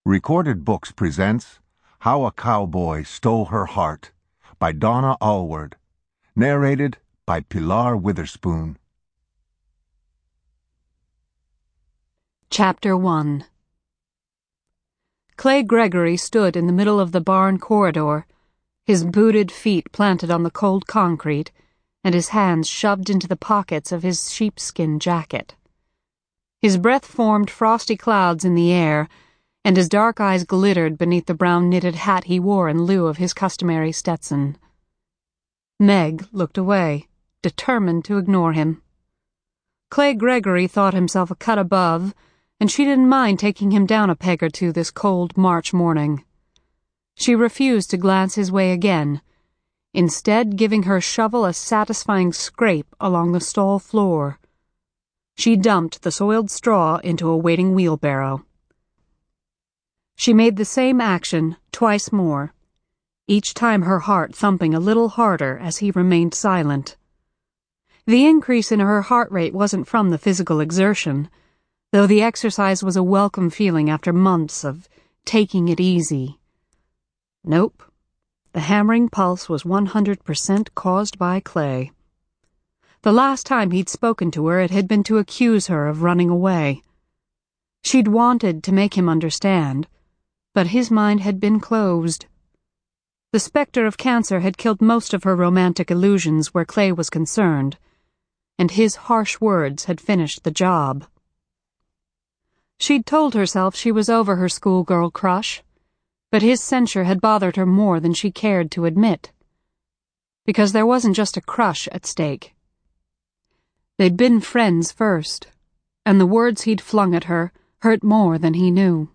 Recorded Books presents How a Cowboy Stole Her Heart by Donna Alward. Narrated by Pilar Witherspoon. Chapter 1. Clay Gregory stood in the middle of the barn corridor, his booted feet planted on the cold concrete and his hands shoved into the pockets of his sheepskin jacket. His breath formed frosty clouds in the air, and his dark eyes glittered beneath the brown knitted hat he wore in lieu of his customary Stetson. Meg looked away, determined to ignore him. Clay Gregory thought himself a cut above, and she didn't mind taking him down a peg or two this cold March morning. She refused to glance his way again, instead giving her shovel a satisfying scrape along the stall floor. She dumped the soiled straw into a waiting wheelbarrow. She made the same action twice more, each time her heart thumping a little harder as he remained silent. The increase in her heart rate wasn't from the physical exertion, though the exercise was a welcome feeling after months of taking it easy. Nope, the hammering pulse was 100% caused by Clay. The last time he'd spoken to her, it had been to accuse her of running away. She'd wanted to make him understand, but his mind had been closed. The specter of cancer had killed most of her romantic illusions where Clay was concerned, and his harsh words had finished the job. She'd told herself she was over her schoolgirl crush, but his censure had bothered her more than she cared to admit. Because there wasn't just a crush at stake. They'd been friends first, and the words he'd flung at her hurt more than he knew.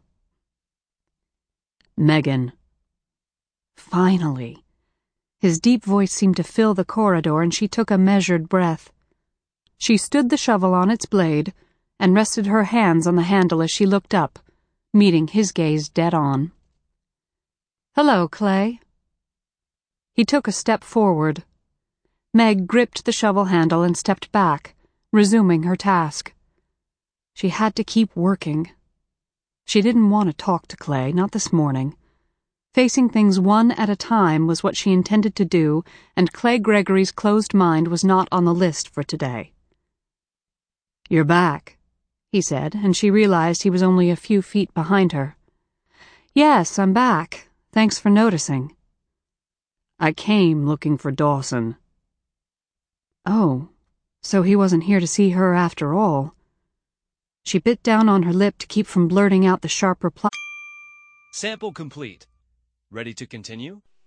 Megan. Finally. His deep voice seemed to fill the corridor, and she took a measured breath. She stood the shovel on its blade and rested her hands on the handle as she looked up, meeting his gaze dead on. "Hello, Clay." He took a step forward. Meg gripped the shovel handle and stepped back, resuming her task. She had to keep working. She didn't want to talk to Clay, not this morning. Facing things one at a time was what she intended to do, and Clay Gregory's closed mind was not on the list for today. "You're back," he said, and she realized he was only a few feet behind her. "Yes, I'm back. Thanks for noticing." "I came looking for Dawson." Oh, so he wasn't here to see her after all. She bit down on her lip to keep from blurting out the sharp reply. Sample complete. Ready to continue?